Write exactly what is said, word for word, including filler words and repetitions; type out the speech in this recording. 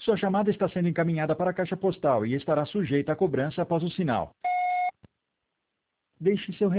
Sua chamada está sendo encaminhada para a caixa postal e estará sujeita a cobrança após o sinal. Deixe seu